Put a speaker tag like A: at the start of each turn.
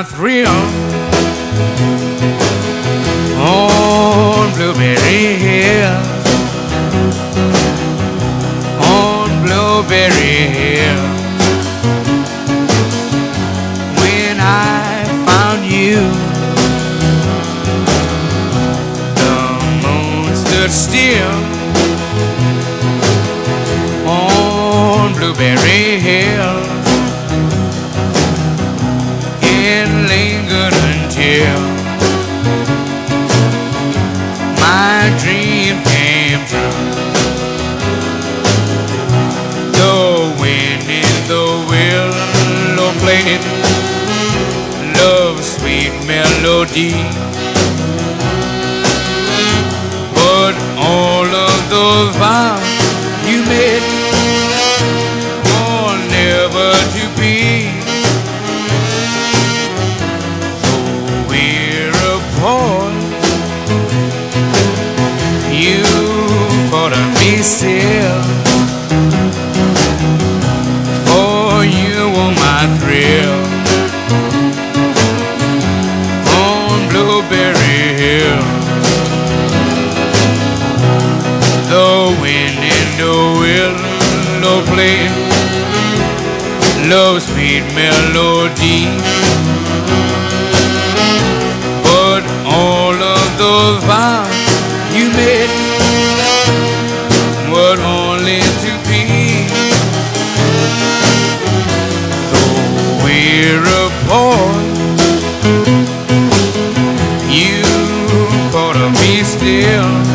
A: my thrill on Blueberry Hill, on Blueberry Hill. When I found you, the moon stood still on Blueberry Hill. It lingered until my dream came true. The wind in the willow played love's sweet melody, but all of those vows you made were never to be. So we're apart, you thought of me still, for you were my thrill on Blueberry Hill. The wind in the willow played love's sweet melody, but all of those vows you made were only to be. Though we're apart, you thought of me still,